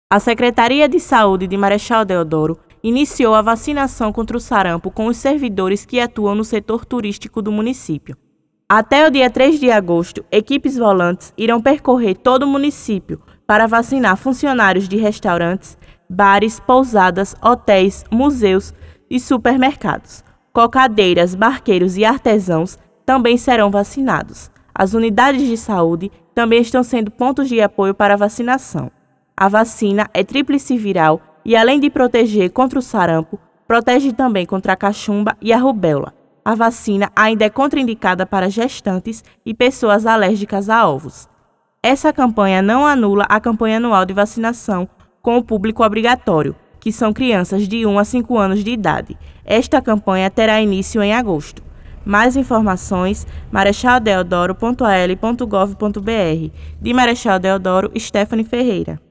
A Secretaria de Saúde de Marechal Deodoro iniciou a vacinação contra o sarampo com os servidores que atuam no setor turístico do município. Até o dia 3 de agosto, equipes volantes irão percorrer todo o município para vacinar funcionários de restaurantes, bares, pousadas, hotéis, museus e supermercados. Cocadeiras, barqueiros e artesãos também serão vacinados. As unidades de saúde também estão sendo pontos de apoio para a vacinação. A vacina é tríplice viral e, além de proteger contra o sarampo, protege também contra a cachumba e a rubéola. A vacina ainda é contraindicada para gestantes e pessoas alérgicas a ovos. Essa campanha não anula a campanha anual de vacinação com o público obrigatório, que são crianças de 1 a 5 anos de idade. Esta campanha terá início em agosto. Mais informações, marechaldeodoro.al.gov.br. De Marechal Deodoro, Stephanie Ferreira.